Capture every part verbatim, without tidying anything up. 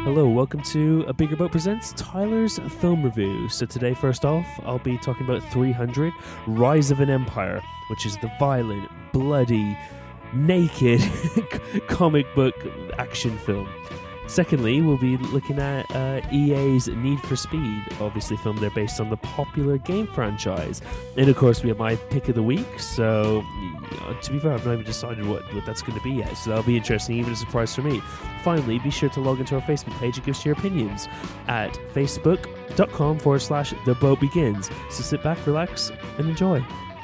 Hello, welcome to A Bigger Boat Presents Tyler's Film Review. So today, first off, I'll be talking about three hundred, Rise of an Empire, which is the violent, bloody, naked comic book action film. Secondly, we'll be looking at uh, E A's Need for Speed, obviously filmed there based on the popular game franchise. And of course, we have my pick of the week, so uh, to be fair, I've not even decided what, what that's going to be yet, so that'll be interesting, even a surprise for me. Finally, be sure to log into our Facebook page and give us your opinions at facebook.com forward slash The Boat Begins. So sit back, relax, and enjoy.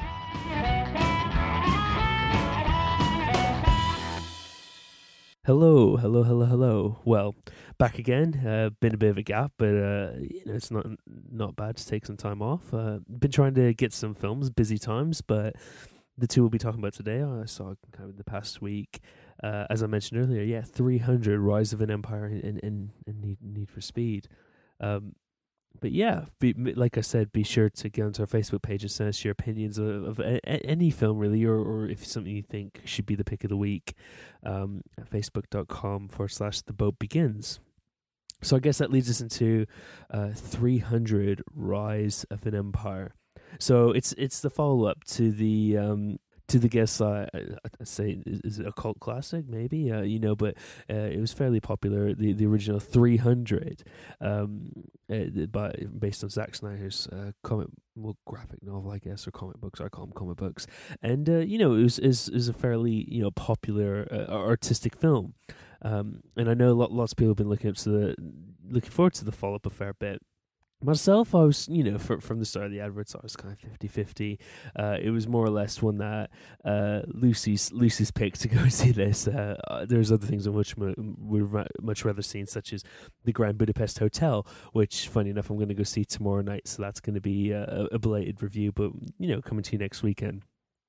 Hello, hello, hello, hello. Well, back again. Uh, been a bit of a gap, but uh, you know, it's not not bad to take some time off. Uh, been trying to get some films, busy times, but the two we'll be talking about today, I saw kind of the past week. Uh, as I mentioned earlier, yeah, three hundred, Rise of an Empire, and, and, and Need, Need for Speed. Um, But yeah, be, like I said, be sure to get onto our Facebook page and send us your opinions of, of a, a, any film, really, or, or if something you think should be the pick of the week, um, at facebook.com forward slash The Boat Begins. So I guess that leads us into uh, three hundred, Rise of an Empire. So it's it's the follow-up to the... Um, To the guess, uh, I say, is it a cult classic? Maybe, uh, you know, but uh, it was fairly popular. The the original three hundred, um, uh, by, based on Zack Snyder's uh, comic, well, graphic novel, I guess, or comic books. I call them comic books. And uh, you know, it was is is a fairly you know popular uh, artistic film. Um, and I know lot, lots of people have been looking up to the looking forward to the follow up a fair bit. Myself, I was, you know, for, from the start of the adverts, I was kind of fifty-fifty. Uh, it was more or less one that uh, Lucy's Lucy's pick to go see this. Uh, there's other things I much would much rather seen, such as the Grand Budapest Hotel, which, funny enough, I'm going to go see tomorrow night. So that's going to be a, a belated review, but, you know, coming to you next weekend.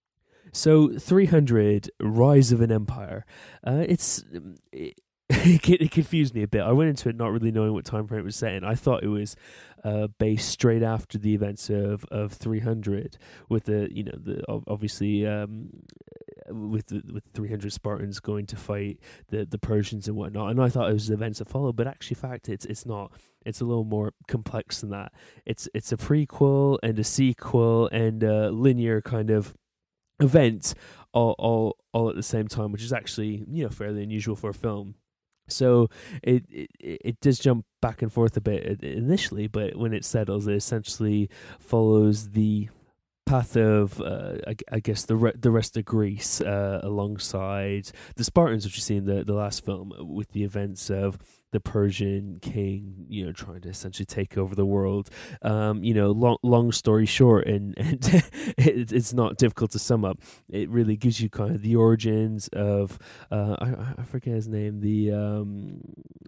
So three hundred, Rise of an Empire. Uh, it's... It, It confused me a bit. I went into it not really knowing what time frame it was set in. I thought it was uh, based straight after the events of, of three hundred, with the you know the obviously um, with the with three hundred Spartans going to fight the, the Persians and whatnot. And I thought it was the events that followed, but actually, fact, it's it's not. It's a little more complex than that. It's it's a prequel and a sequel and a linear kind of event all all all at the same time, which is actually you know fairly unusual for a film. So it, it it does jump back and forth a bit initially, but when it settles, it essentially follows the path of, uh, I, I guess, the re- the rest of Greece uh, alongside the Spartans, which you see in the, the last film, with the events of the Persian king, you know, trying to essentially take over the world. Um, you know, long long story short, and, and it, it's not difficult to sum up. It really gives you kind of the origins of, uh, I, I forget his name, the... Um,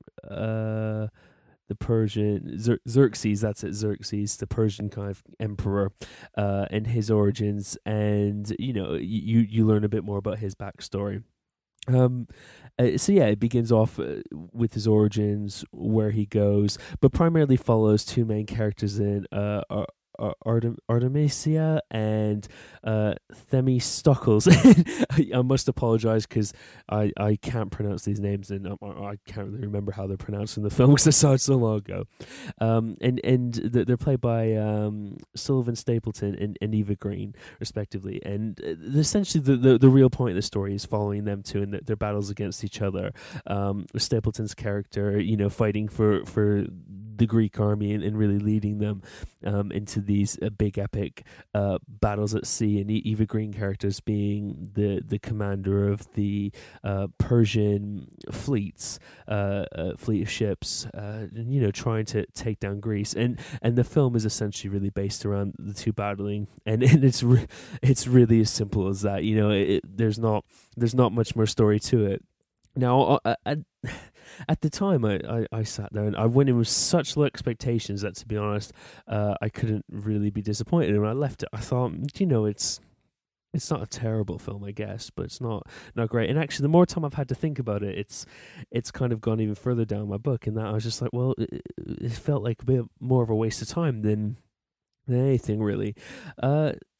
uh, the Persian, Xer- Xerxes, that's it, Xerxes, the Persian kind of emperor, uh, and his origins, and, you know, you, you learn a bit more about his backstory. Um, uh, so yeah, it begins off uh, with his origins, where he goes, but primarily follows two main characters in uh, Ar- Artem- Artemisia and uh, Themistocles. I must apologize because I, I can't pronounce these names, and I, I can't really remember how they're pronounced in the film because I saw it so long ago. Um, and and they're played by um, Sylvan Stapleton and, and Eva Green, respectively. And essentially, the, the, the real point of the story is following them two and their battles against each other. Um, Stapleton's character, you know, fighting for for the Greek army and, and really leading them um, into these uh, big epic uh, battles at sea, and Eva Green characters being the, the commander of the uh, Persian fleets, uh, uh, fleet of ships, uh, and, you know, trying to take down Greece. And and the film is essentially really based around the two battling, and, and it's re- it's really as simple as that. You know, it, it, there's not there's not much more story to it. Now, I, I, at the time, I, I, I sat there and I went in with such low expectations that, to be honest, uh, I couldn't really be disappointed. And when I left it, I thought, you know, it's it's not a terrible film, I guess, but it's not not great. And actually, the more time I've had to think about it, it's it's kind of gone even further down my book. In that I was just like, well, it, it felt like a bit more of a waste of time than than anything, really. Uh,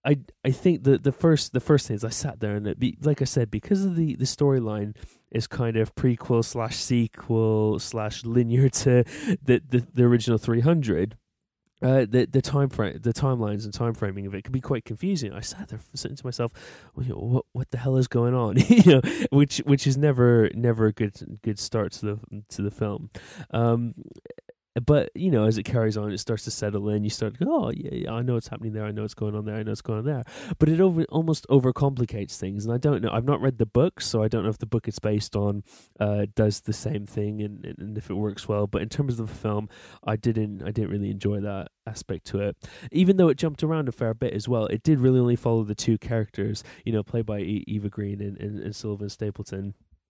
I I think the the first the first thing is I sat there and it be, like I said, because of the the storyline is kind of prequel slash sequel slash linear to the the, the original three hundred. Uh, the the time frame, the timelines and time framing of it can be quite confusing. I sat there saying to myself, well, you know, "What what the hell is going on?" you know, which which is never never a good good start to the to the film. Um, but you know, as it carries on, it starts to settle in. You start to go, oh yeah, yeah, I know what's happening there. I know what's going on there. I know what's going on there. But it over almost overcomplicates things, and I don't know. I've not read the book, so I don't know if the book it's based on uh, does the same thing and, and, and if it works well. But in terms of the film, I didn't. I didn't really enjoy that aspect to it. Even though it jumped around a fair bit as well, it did really only follow the two characters. You know, played by e- Eva Green and, and, and Sylvan Stapleton.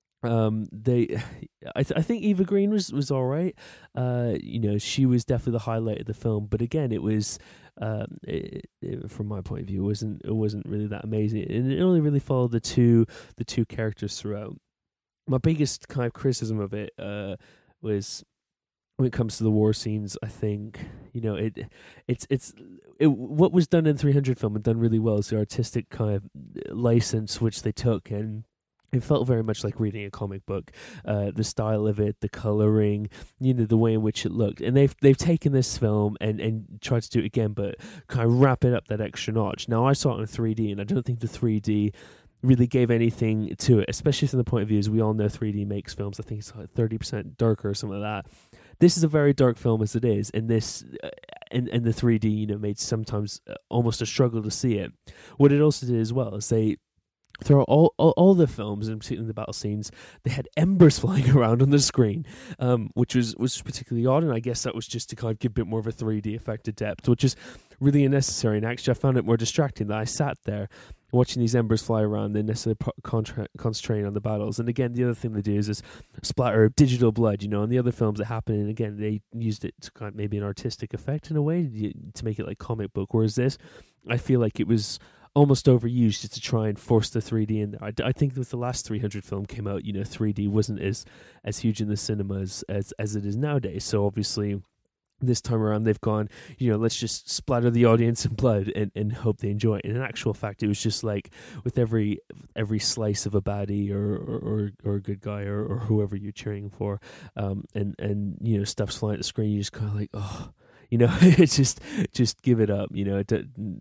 Um, they, I, th- I think Eva Green was was all right. Uh, you know, she was definitely the highlight of the film. But again, it was, um, it, it, from my point of view, it wasn't it wasn't really that amazing, and it only really followed the two the two characters throughout. My biggest kind of criticism of it, uh, was when it comes to the war scenes. I think, you know, it it's it's it, what was done in three hundred film and done really well is the artistic kind of license which they took, and it felt very much like reading a comic book. Uh, the style of it, the coloring, you know, the way in which it looked, and they've they've taken this film and, and tried to do it again, but kind of wrap it up that extra notch. Now, I saw it in three D, and I don't think the three D really gave anything to it, especially from the point of view as we all know three D makes films. I think it's like thirty percent darker or something like that. This is a very dark film as it is, and this uh, and and the three D, you know, made sometimes uh, almost a struggle to see it. What it also did as well is they, throughout all, all all the films, and particularly the battle scenes, they had embers flying around on the screen, um, which was, was particularly odd, and I guess that was just to kind of give a bit more of a three D effect of depth, which is really unnecessary, and actually I found it more distracting that I sat there watching these embers fly around than necessarily contra- concentrating on the battles. And again, the other thing they do is this splatter of digital blood, you know, and the other films that happen, and again, they used it to kind of maybe an artistic effect in a way, to make it like comic book, whereas this, I feel like it was almost overused just to try and force the three D in there. I, I think with the last three hundred film came out, you know, three D wasn't as as huge in the cinemas as, as it is nowadays. So obviously this time around they've gone, you know, let's just splatter the audience in blood and, and hope they enjoy it. And in actual fact, it was just like with every every slice of a baddie or or, or, or a good guy or, or whoever you're cheering for, um, and, and, you know, stuff's flying at the screen, you just kind of like, oh, you know, it's just, just give it up. You know, it,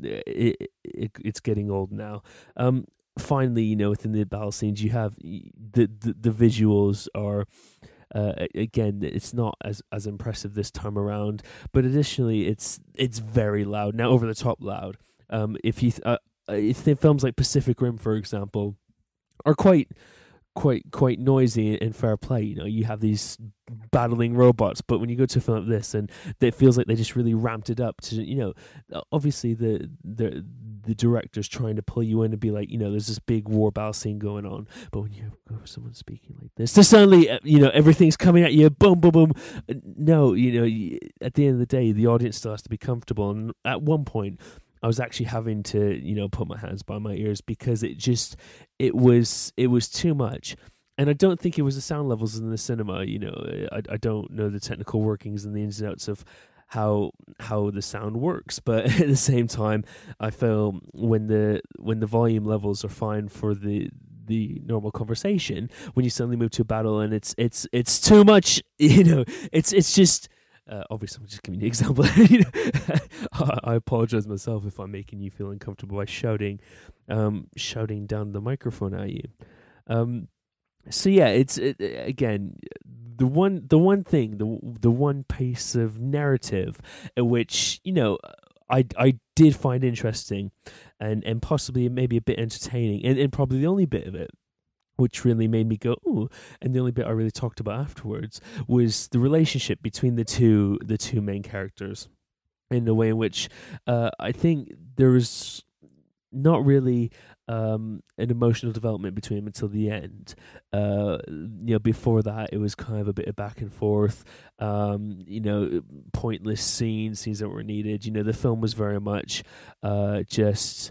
it, it it's getting old now. Um, finally, you know, within the battle scenes, you have the the, the visuals are, uh, again, it's not as as impressive this time around. But additionally, it's it's very loud now, over the top loud. Um, if you uh, if the films like Pacific Rim, for example, are quite. quite quite noisy and fair play, you know, you have these battling robots, but when you go to a film like this, and it feels like they just really ramped it up to, you know, obviously the the the director's trying to pull you in and be like, you know, there's this big war battle scene going on, but when you go for someone speaking like this, then suddenly, you know, everything's coming at you, boom, boom, boom. No, you know, at the end of the day, the audience still has to be comfortable, and at one point, I was actually having to, you know, put my hands by my ears because it just, it was, it was too much. And I don't think it was the sound levels in the cinema, you know, I, I don't know the technical workings and the ins and outs of how, how the sound works. But at the same time, I feel when the, when the volume levels are fine for the, the normal conversation, when you suddenly move to a battle and it's, it's, it's too much, you know, it's, it's just, Uh, obviously, I'm just giving you an example. you know, I apologize myself if I'm making you feel uncomfortable by shouting, um, shouting down the microphone at you. Um, so yeah, it's it, again the one the one thing the the one piece of narrative at which, you know, I I did find interesting, and and possibly maybe a bit entertaining, and, and probably the only bit of it which really made me go, ooh, and the only bit I really talked about afterwards was the relationship between the two the two main characters, in the way in which uh, I think there was not really um, an emotional development between them until the end. Uh, you know, before that, it was kind of a bit of back and forth, um, you know, pointless scenes, scenes that were needed. You know, the film was very much uh, just...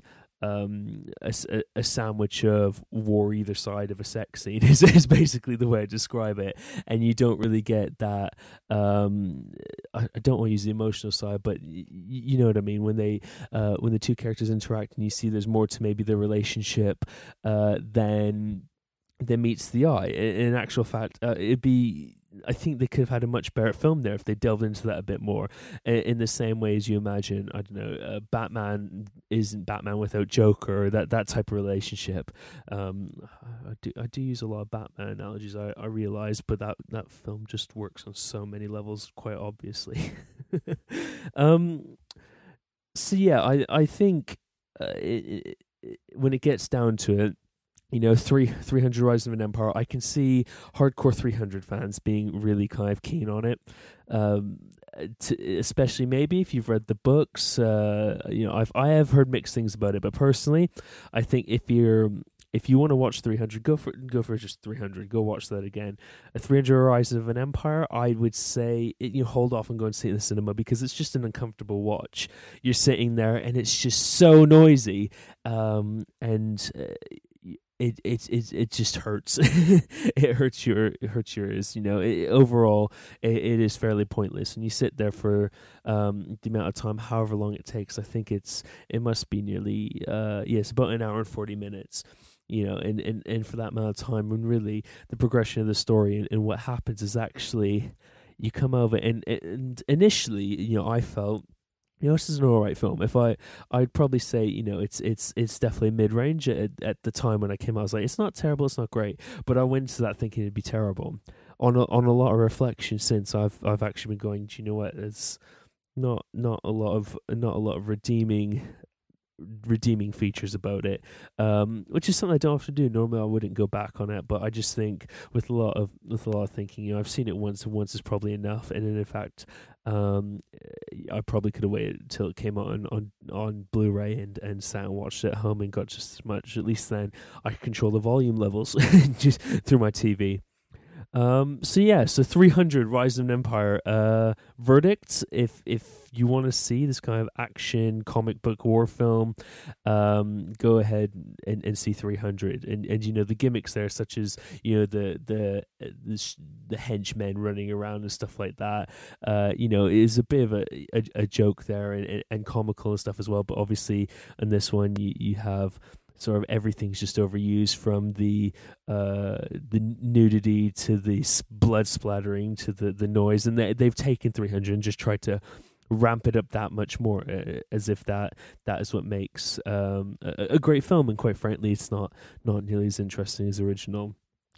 um, a, a sandwich of war either side of a sex scene is, is basically the way I describe it. And you don't really get that, um, I, I don't want to use the emotional side, but y- you know what I mean, when they uh, when the two characters interact and you see there's more to maybe the relationship uh, than, than meets the eye. In, in actual fact, uh, it'd be... I think they could have had a much better film there if they delved into that a bit more. In the same way as you imagine, I don't know, uh, Batman isn't Batman without Joker, or that, that type of relationship. Um, I do I do use a lot of Batman analogies, I, I realise, but that, that film just works on so many levels, quite obviously. um, so yeah, I I think uh, it, it, when it gets down to it, you know, three three hundred Rise of an Empire, I can see hardcore three hundred fans being really kind of keen on it, um, to, especially maybe if you've read the books. Uh, you know, I've I have heard mixed things about it, but personally, I think if you're if you want to watch three hundred, go for go for just three hundred. Go watch that again. A three hundred Rise of an Empire, I would say it, you hold off and go and see it in the cinema because it's just an uncomfortable watch. You're sitting there and it's just so noisy, um, and. Uh, It it it it just hurts. It hurts your it hurts your ears. You know, it, overall, it, it is fairly pointless. And you sit there for um, the amount of time, however long it takes. I think it's it must be nearly uh yes, about an hour and forty minutes. You know, and, and, and for that amount of time, when really the progression of the story and, and what happens is actually you come over and and initially, you know, I felt. You know, this is an alright film. If I, I'd probably say, you know, it's it's it's definitely mid-range. At, at the time when I came out, I was like, it's not terrible, it's not great. But I went into that thinking it'd be terrible. On a, on a lot of reflection since, I've I've actually been going, do you know what? It's not not a lot of not a lot of redeeming redeeming features about it, um, which is something I don't have to do. Normally, I wouldn't go back on it, but I just think with a lot of with a lot of thinking, you know, I've seen it once, and once is probably enough. And then, in fact, um, I probably could have waited until it came out on, on, on Blu-ray and, and sat and watched it at home and got just as much. At least then I could control the volume levels just through my T V. Um, so yeah, so three hundred Rise of an Empire, uh, verdict. If, if you want to see this kind of action comic book war film, um, go ahead and, and see three hundred. And, and, you know, the gimmicks there, such as, you know, the, the, the, sh- the henchmen running around and stuff like that, uh, you know, is a bit of a, a, a joke there and, and, and comical and stuff as well. But obviously in this one, you, you have, sort of everything's just overused, from the uh, the nudity to the blood splattering to the, the noise, and they, they've taken three hundred and just tried to ramp it up that much more, uh, as if that that is what makes um, a, a great film. And quite frankly, it's not not nearly as interesting as the original.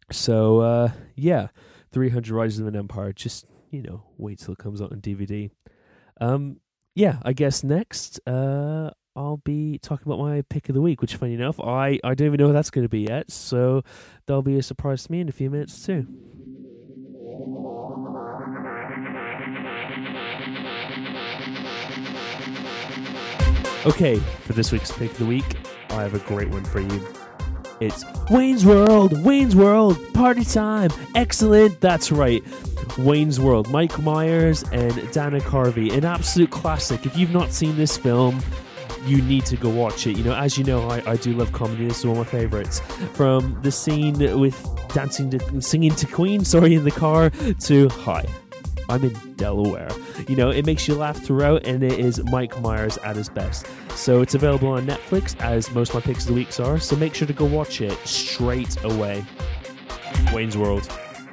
So uh, yeah, three hundred Rise of an Empire. Just, you know, wait till it comes out on D V D. Um, yeah, I guess next. Uh, I'll be talking about my pick of the week, which, funny enough, I, I don't even know what that's going to be yet, so that'll be a surprise to me in a few minutes too. Okay, for this week's pick of the week, I have a great one for you. It's Wayne's World, Wayne's World, party time, excellent, that's right. Wayne's World, Mike Myers and Dana Carvey, an absolute classic. If you've not seen this film, you need to go watch it. You know, as you know, I, I do love comedy. This is one of my favorites. From the scene with dancing to singing to Queen, sorry, in the car, to hi, I'm in Delaware. You know, it makes you laugh throughout, and it is Mike Myers at his best. So it's available on Netflix, as most of my picks of the weeks are. So make sure to go watch it straight away. Wayne's World.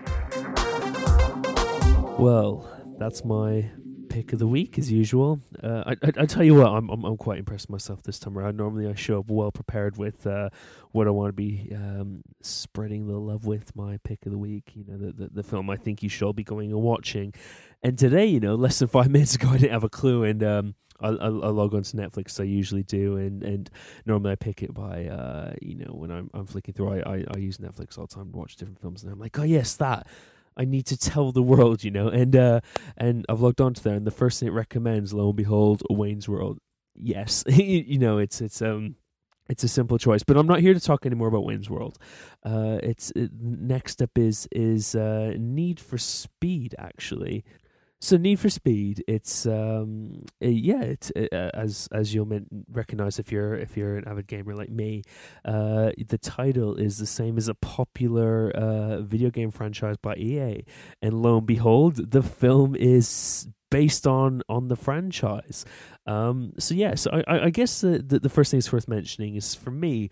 Well, that's my pick of the week as usual. Uh, I, I I tell you what, I'm, I'm I'm quite impressed with myself this time around. Normally I show up well prepared with uh, what I want to be um, spreading the love with my pick of the week. You know, the, the the film I think you should all be going and watching. And today, you know, less than five minutes ago, I didn't have a clue, and um, I, I, I log on to Netflix. I usually do, and, and normally I pick it by uh, you know, when I'm I'm flicking through. I, I I use Netflix all the time to watch different films, and I'm like, oh yes, that. I need to tell the world, you know, and uh, and I've logged onto there, and the first thing it recommends, lo and behold, Wayne's World. Yes, you know, it's it's um it's a simple choice, but I'm not here to talk anymore about Wayne's World. Uh, it's it, next up is is uh, Need for Speed, actually. So Need for Speed, it's um uh, yeah, it's uh, as as you'll men- recognize if you're if you're an avid gamer like me, uh the title is the same as a popular uh video game franchise by E A, and lo and behold, the film is based on on the franchise. Um so yeah, so I I I guess the the, the first thing that's worth mentioning is, for me,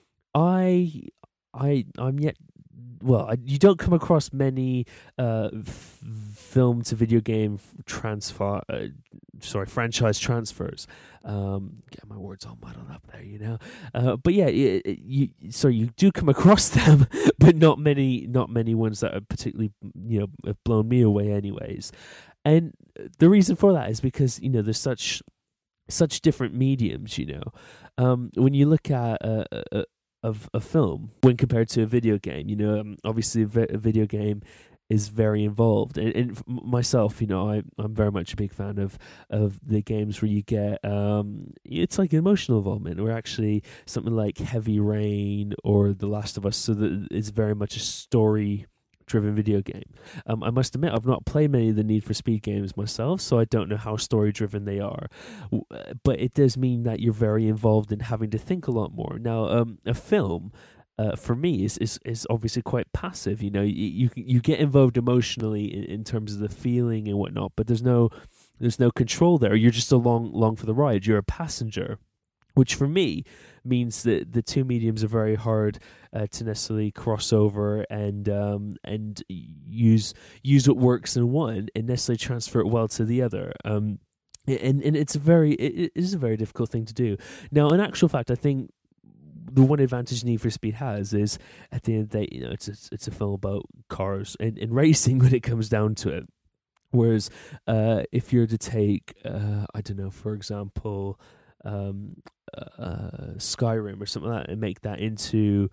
I I I'm yet well, I, you don't come across many uh, f- film to video game f- transfer, uh, sorry, franchise transfers. Um, get my words all muddled up there, you know. Uh, but yeah, it, it, you so you do come across them, but not many, not many ones that are particularly, you know, have blown me away, anyways. And the reason for that is because, you know, there's such such different mediums, you know. Um, when you look at a, a, of a film when compared to a video game, you know, um, obviously a, vi- a video game is very involved, and, and f- myself, you know, I I'm very much a big fan of of the games where you get um it's like emotional involvement, or actually something like Heavy Rain or The Last of Us, so that it's very much a story driven video game. Um, I must admit, I've not played many of the Need for Speed games myself, so I don't know how story driven they are. W- uh, But it does mean that you're very involved in having to think a lot more. Now, um, a film, uh, for me, is, is is obviously quite passive. You know, you you, you get involved emotionally in, in terms of the feeling and whatnot, but there's no there's no control there. You're just along along for the ride. You're a passenger, which for me means that the two mediums are very hard uh, to necessarily cross over and um, and use use what works in one and necessarily transfer it well to the other. Um, and and it's a very it, it is a very difficult thing to do. Now, in actual fact, I think the one advantage Need for Speed has is, at the end of the day, you know, it's a, it's a film about cars and, and racing when it comes down to it. Whereas uh, if you're to take, uh, I don't know, for example, um, uh, Skyrim or something like that, and make that into,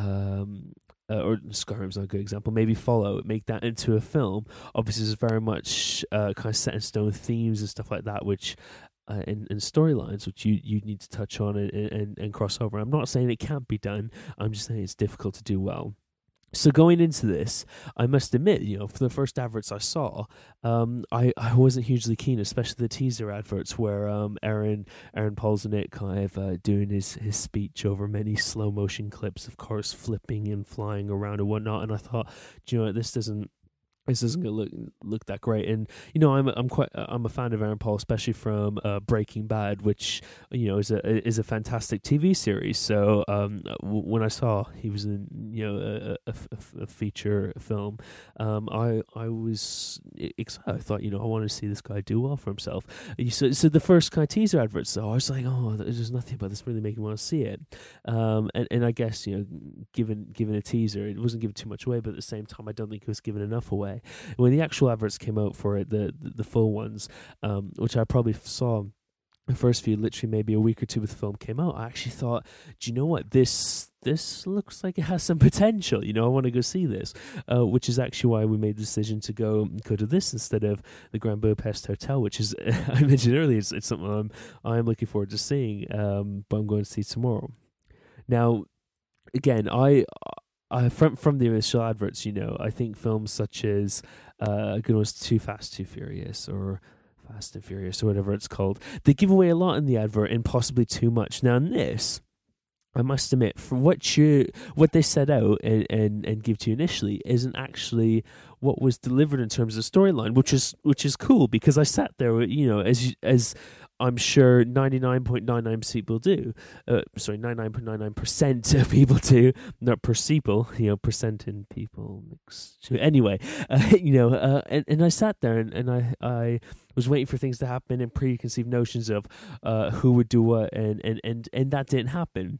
um, uh, or Skyrim's not a good example, maybe Fallout, make that into a film. Obviously, there's very much uh, kind of set in stone themes and stuff like that, which uh, and, and storylines which you, you need to touch on and, and, and cross over. I'm not saying it can't be done, I'm just saying it's difficult to do well. So going into this, I must admit, you know, for the first adverts I saw, um, I, I wasn't hugely keen, especially the teaser adverts where um, Aaron Aaron Paul's in it, kind of uh, doing his, his speech over many slow motion clips of cars flipping and flying around and whatnot. And I thought, do you know what, this doesn't this isn't gonna look look that great. And you know, I'm I'm quite I'm a fan of Aaron Paul, especially from uh, Breaking Bad, which, you know, is a is a fantastic T V series. So um, w- when I saw he was in, you know, a, a, a, a feature film, um, I I was excited. I thought, you know, I want to see this guy do well for himself. So so the first kind of teaser adverts, though, I was like, oh, there's nothing about this really making me want to see it. Um, and and I guess, you know, given given a teaser, it wasn't giving too much away, but at the same time, I don't think it was giving enough away. When the actual adverts came out for it, the the, the full ones, um, which I probably saw the first few, literally maybe a week or two before the film came out, I actually thought, do you know what, this this looks like it has some potential. You know, I want to go see this, uh, which is actually why we made the decision to go go to this instead of the Grand Budapest Hotel, which is I mentioned earlier, it's, it's something I'm I'm looking forward to seeing, um, but I'm going to see tomorrow. Now, again, I. Uh, from from the initial adverts, you know, I think films such as uh, good ones, Too Fast, Too Furious, or Fast and Furious, or whatever it's called, they give away a lot in the advert and possibly too much. Now, in this, I must admit, from what you what they set out and, and, and give to you initially isn't actually what was delivered in terms of storyline, which is which is cool, because I sat there, you know, as as I'm sure ninety-nine point nine nine percent people do. Uh, sorry, ninety-nine point nine nine percent of people do, not per people, you know, percent in people mixed. Anyway, uh, you know, uh, and, and I sat there and, and I, I was waiting for things to happen and preconceived notions of uh, who would do what, and, and, and, and that didn't happen.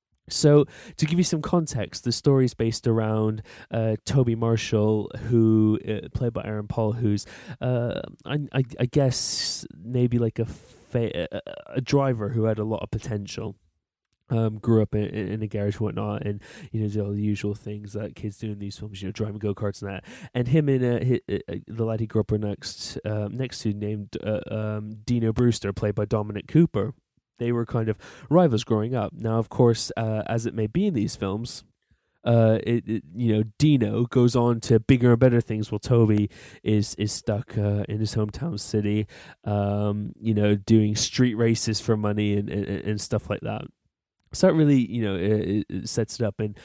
So, to give you some context, the story is based around uh, Toby Marshall, who uh, played by Aaron Paul, who's uh, I, I, I guess maybe like a fa- a, a driver who had a lot of potential. Um, grew up in, in a garage, whatnot, and you know, did all the usual things that kids do in these films, you know, driving go karts and that. And him and uh, his, uh, the lad he grew up next um, next to, named uh, um, Dino Brewster, played by Dominic Cooper. They were kind of rivals growing up. Now, of course, uh, as it may be in these films, uh, it, it, you know, Dino goes on to bigger and better things, while Toby is is stuck uh, in his hometown city, um, you know, doing street races for money and, and, and stuff like that. So that really, you know, it, it sets it up, and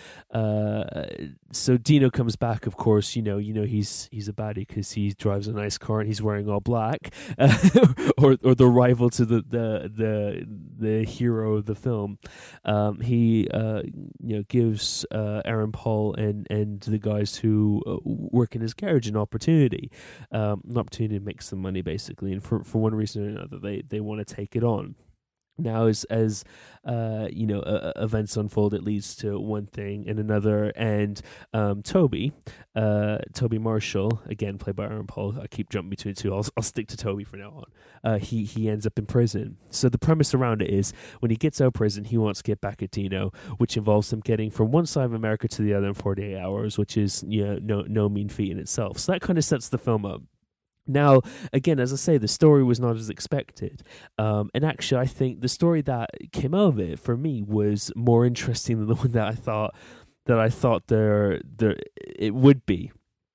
uh, so Dino comes back. Of course, you know, you know he's he's a baddie because he drives a nice car and he's wearing all black, uh, or or the rival to the the the, the hero of the film. Um, he uh, you know gives uh, Aaron Paul and and the guys who uh, work in his garage an opportunity, um, an opportunity to make some money basically, and for for one reason or another, they they want to take it on. Now, as as uh, you know, uh, events unfold, it leads to one thing and another. And um, Toby, uh, Toby Marshall, again played by Aaron Paul. I keep jumping between two. I'll I'll stick to Toby for now on. Uh, he he ends up in prison. So the premise around it is when he gets out of prison, he wants to get back at Dino, which involves him getting from one side of America to the other in forty-eight hours, which is, you know, no no mean feat in itself. So that kind of sets the film up. Now, again, as I say, the story was not as expected. Um, and actually, I think the story that came out of it, for me, was more interesting than the one that I thought that I thought there, there it would be.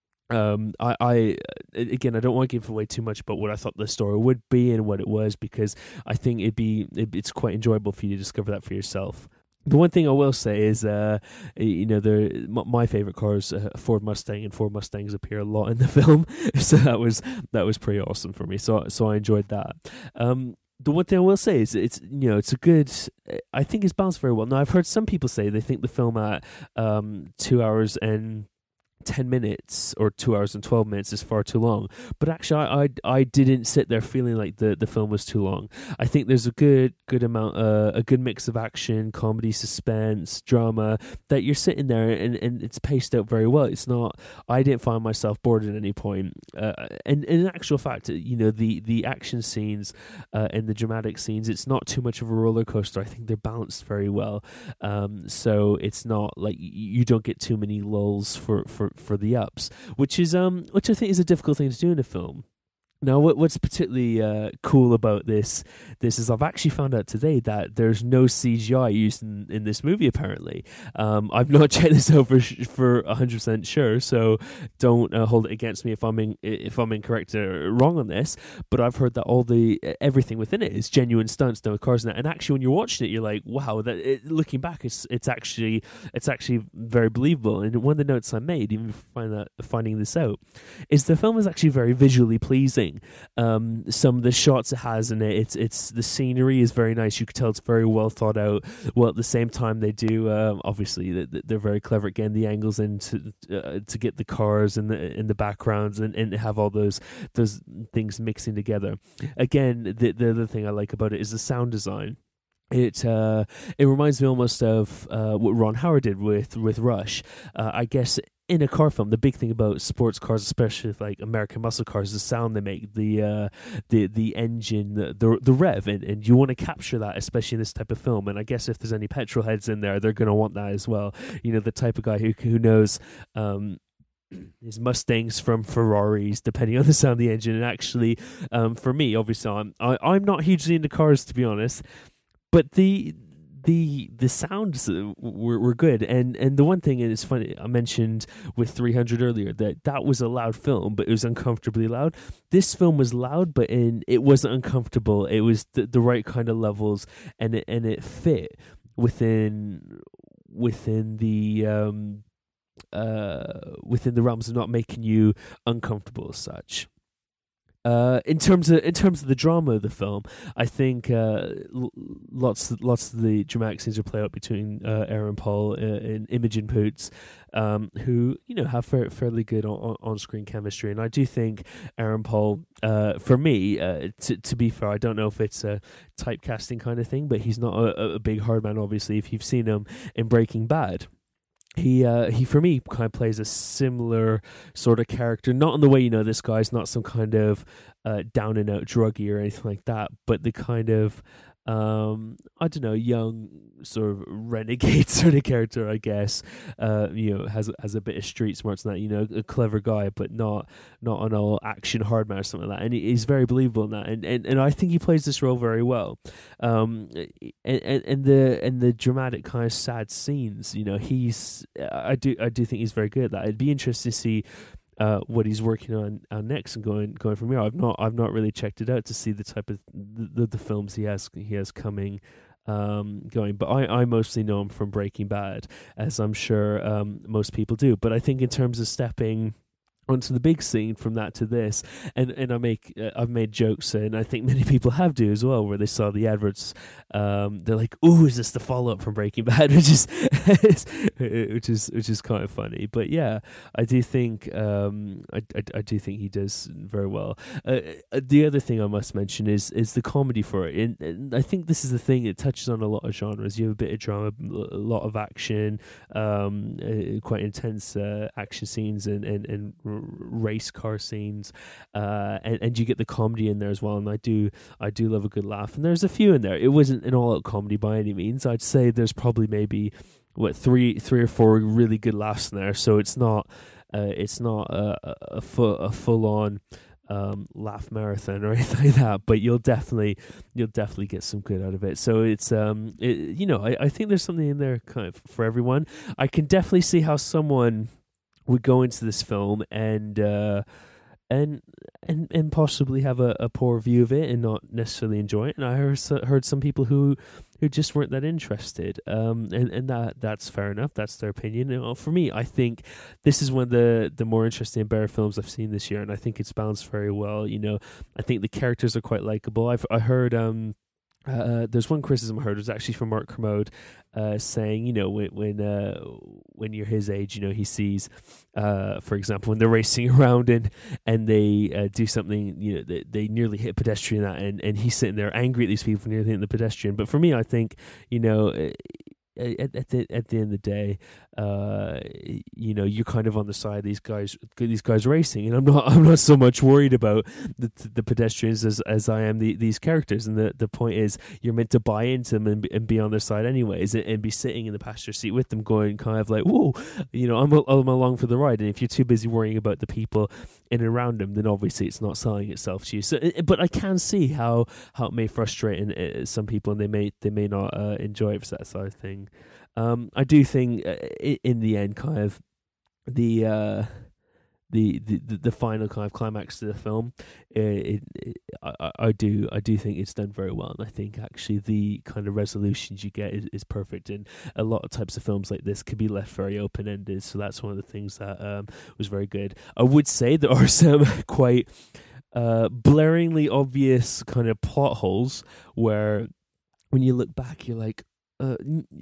Um, I, I, again, I don't want to give away too much about what I thought the story would be and what it was, because I think it'd be it, it's quite enjoyable for you to discover that for yourself. The one thing I will say is, uh, you know, the my favorite cars, uh, Ford Mustang, and Ford Mustangs appear a lot in the film, so that was that was pretty awesome for me. So so I enjoyed that. Um, the one thing I will say is it's you know it's a good. I think it's balanced very well. Now I've heard some people say they think the film at um, two hours and ten minutes or two hours and twelve minutes is far too long, but actually I, I I didn't sit there feeling like the the film was too long. I think there's a good good amount uh, a good mix of action, comedy, suspense, drama, that you're sitting there and, and it's paced out very well. It's not I didn't find myself bored at any point, uh, and, and in actual fact, you know, the the action scenes uh, and the dramatic scenes, it's not too much of a roller coaster. I think they're balanced very well, um, so it's not like you don't get too many lulls for for for the ups, which is um which I think is a difficult thing to do in a film. Now, what what's particularly uh, cool about this this is I've actually found out today that there's no C G I used in, in this movie. Apparently, um, I've not checked this out for for a hundred percent sure, so don't uh, hold it against me if I'm in, if I'm incorrect or wrong on this. But I've heard that all the everything within it is genuine stunts done with cars, and, and actually, when you're watching it, you're like, wow, that it, looking back, it's it's actually it's actually very believable. And one of the notes I made, even find that finding this out, is the film is actually very visually pleasing. Um, some of the shots it has in it, it's it's the scenery is very nice. You could tell it's very well thought out. Well, at the same time, they do um, obviously they're very clever at getting the angles in to uh, to get the cars in the in the backgrounds and, and have all those those things mixing together. Again, the the other thing I like about it is the sound design. It uh, it reminds me almost of uh, what Ron Howard did with with Rush. Uh, I guess in a car film, the big thing about sports cars, especially like American muscle cars, is the sound they make, the uh, the the engine, the the, the rev, and, and you want to capture that, especially in this type of film. And I guess if there's any petrol heads in there, they're going to want that as well. You know, the type of guy who who knows. Um, his Mustangs from Ferraris, depending on the sound of the engine. And actually, um, for me, obviously, I'm I, I'm not hugely into cars, to be honest. But the the the sounds were were good, and and the one thing is funny. I mentioned with three hundred earlier that that was a loud film, but it was uncomfortably loud. This film was loud, but in it wasn't uncomfortable. It was the, the right kind of levels, and it and it fit within within the um uh within the realms of not making you uncomfortable as such. Uh, in terms of in terms of the drama of the film, I think uh, l- lots lots of the dramatic scenes are played out between uh, Aaron Paul uh, and Imogen Poots, um, who you know have fa- fairly good on, on screen chemistry, and I do think Aaron Paul, uh, for me, uh, t- to be fair, I don't know if it's a typecasting kind of thing, but he's not a, a big hard man. Obviously, if you've seen him in Breaking Bad. He, uh, he for me, kind of plays a similar sort of character. Not in the way, you know, this guy's not some kind of uh, down-and-out druggie or anything like that, but the kind of um, I don't know, young sort of renegade sort of character, I guess. Uh, you know, has has a bit of street smarts and that. You know, a clever guy, but not not an all action hard man or something like that. And he, he's very believable in that. And, and and I think he plays this role very well. Um, and, and and the and the dramatic kind of sad scenes. You know, he's I do I do think he's very good at that. It'd be interesting to see Uh, what he's working on, on next and going going from here. I've not I've not really checked it out to see the type of the, the, the films he has he has coming um, going. But I, I mostly know him from Breaking Bad, as I'm sure um, most people do. But I think in terms of stepping onto the big scene from that to this, and and I make uh, I've made jokes, and I think many people have do as well, where they saw the adverts, um, they're like, "Ooh, is this the follow up from Breaking Bad?" which is which is which is kind of funny. But yeah, I do think um, I, I I do think he does very well. Uh, the other thing I must mention is is the comedy for it, and, and I think this is the thing. It touches on a lot of genres. You have a bit of drama, a lot of action, um, uh, quite intense uh, action scenes, and and and race car scenes, uh, and, and you get the comedy in there as well. And I do, I do love a good laugh. And there's a few in there. It wasn't an all-out comedy by any means. I'd say there's probably maybe what three, three or four really good laughs in there. So it's not, uh, it's not a a, a, full, a full-on um, laugh marathon or anything like that. But you'll definitely, you'll definitely get some good out of it. So it's, um, it, you know, I, I think there's something in there kind of for everyone. I can definitely see how someone would go into this film and uh, and and and possibly have a, a poor view of it and not necessarily enjoy it. And I heard heard some people who, who just weren't that interested. Um, and and that that's fair enough. That's their opinion. You know, for me, I think this is one of the the more interesting and better films I've seen this year, and I think it's balanced very well. You know, I think the characters are quite likable. I've I heard um. Uh, there's one criticism I heard, it was actually from Mark Kermode, uh, saying, you know, when when, uh, when you're his age, you know, he sees, uh, for example, when they're racing around and and they uh, do something, you know, they, they nearly hit a pedestrian, and, and he's sitting there angry at these people for nearly hitting the pedestrian. But for me, I think, you know, at, at the at the end of the day, uh, you know, you're kind of on the side of these guys, these guys racing, and I'm not, I'm not so much worried about the the pedestrians as, as I am the, these characters. And the, the point is, you're meant to buy into them and be, and be on their side anyways, and, and be sitting in the passenger seat with them, going kind of like, whoa, you know, I'm I'm along for the ride. And if you're too busy worrying about the people in and around them, then obviously it's not selling itself to you. So, but I can see how how it may frustrate and, uh, some people, and they may they may not uh, enjoy it for that side of thing. Um, I do think, uh, in the end, kind of the, uh, the the the final kind of climax to the film, it, it, I, I do I do think it's done very well, and I think actually the kind of resolutions you get is, is perfect. And a lot of types of films like this can be left very open ended, so that's one of the things that um, was very good. I would say there are some quite uh, blaringly obvious kind of plot holes where, when you look back, you're like, Uh,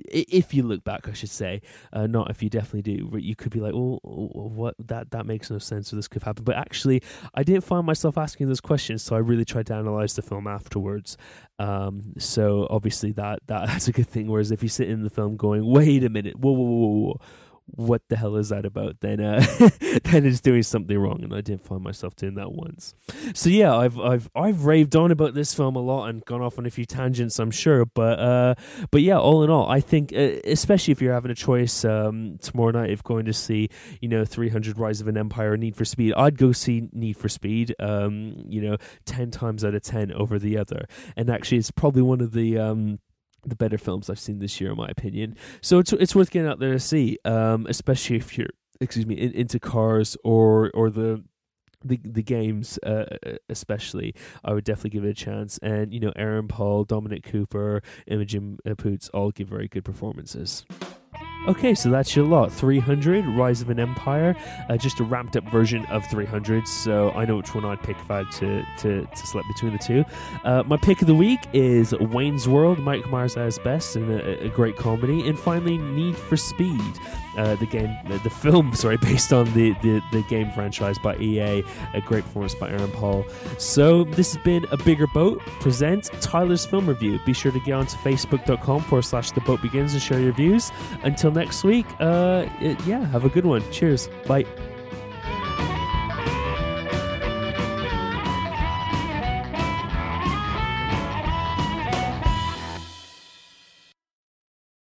if you look back, I should say, uh, not if you definitely do, but you could be like, oh, what, that that makes no sense, or this could happen. But actually, I didn't find myself asking those questions, so I really tried to analyze the film afterwards. Um, so obviously that that's a good thing. Whereas if you sit in the film going, wait a minute, whoa, whoa, whoa, whoa, what the hell is that about? Then, uh, then it's doing something wrong, and I didn't find myself doing that once. So yeah, I've I've I've raved on about this film a lot and gone off on a few tangents, I'm sure. But uh, but yeah, all in all, I think, uh, especially if you're having a choice um, tomorrow night of going to see, you know, three hundred Rise of an Empire or Need for Speed, I'd go see Need for Speed, um, you know, ten times out of ten over the other. And actually, it's probably one of the um, the better films I've seen this year, in my opinion. So it's it's worth getting out there to see, um, especially if you're, excuse me, in, into cars or or the the the games, uh, especially. I would definitely give it a chance. And you know, Aaron Paul, Dominic Cooper, Imogen Poots all give very good performances. Okay, so that's your lot. three hundred, Rise of an Empire, uh, just a ramped up version of three hundred, so I know which one I'd pick if I had to, to, to select between the two. Uh, my pick of the week is Wayne's World, Mike Myers at his best, and a, a great comedy. And finally, Need for Speed, uh, the game, uh, the film, sorry, based on the, the, the game franchise by E A, a great performance by Aaron Paul. So this has been A Bigger Boat presents Tyler's Film Review. Be sure to get onto facebook.com forward slash The Boat Begins and share your views. Until next week, uh, it, yeah, have a good one. Cheers. Bye.